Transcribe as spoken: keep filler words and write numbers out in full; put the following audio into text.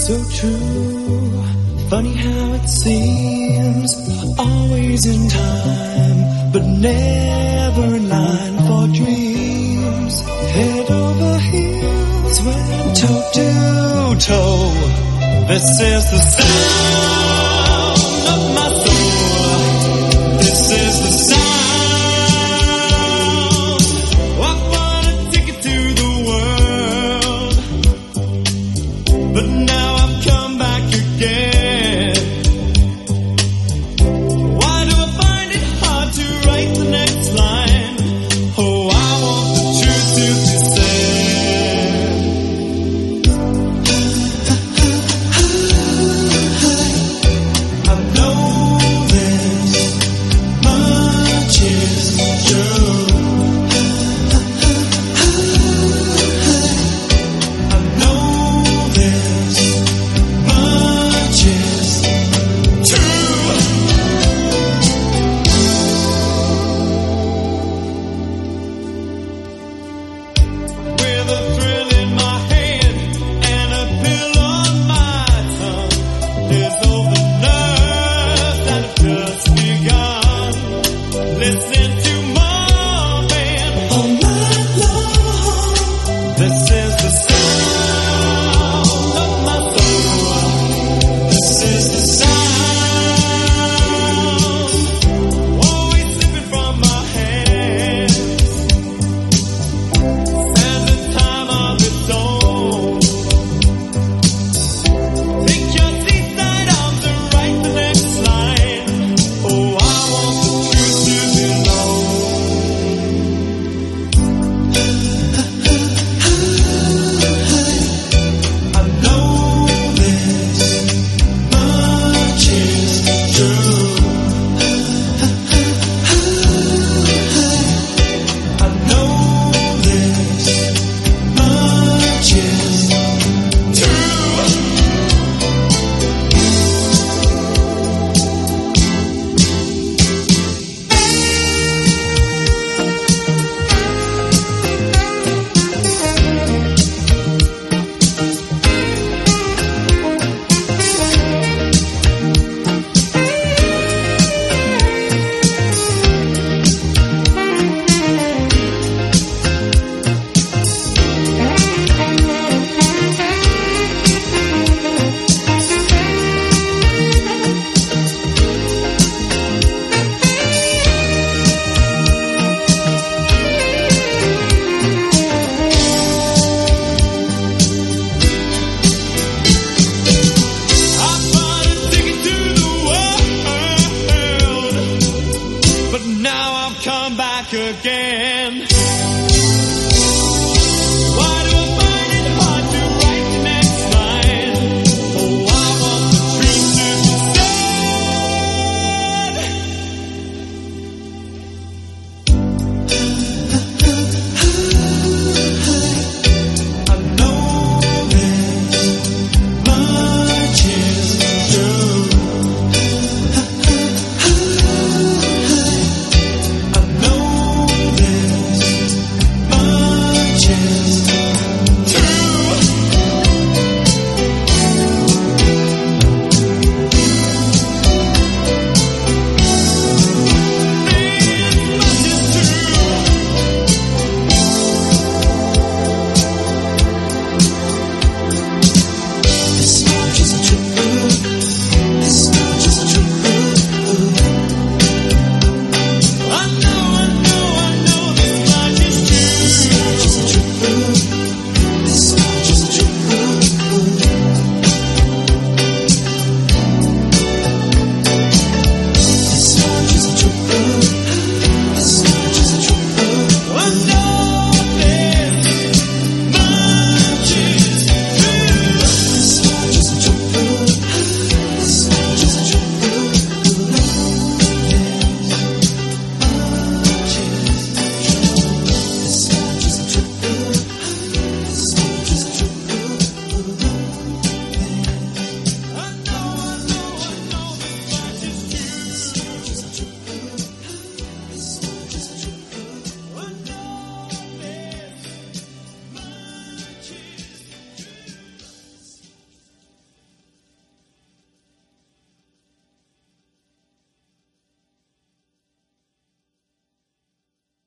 So true, funny how it seems, always in time, but never in line for dreams. Head over heels when toe to toe, this is the sound of my soul, this is the sound. I wanna take it to the world, but now I've come back again. Why do I find it hard to write the next line? Oh, I want the truth to be said. I know this much is true. I know this much is true. With a thrill in my hand and a pill on my tongue, there's all the nerves that have just begun. Listening to Marvin all night long. This is the sound of my soul. This is the sound, always slipping from my hands. Stands a time of its own. Take your seat side on to write the next line. Oh, I want the truth to be known. I know this much is true. I know this much is true. I bought a ticket to the world, but now I've come back again. Why do I find it hard to write the next line? Oh, I want the truth to be said. I know this much is true. I know this much is true. This much is true. This much is true. I know, I know, I know this much is true. This much is true. This much is true. This much is true. This much is true. I know this much is true. This much is true. This much is true. This much is true. This much is true.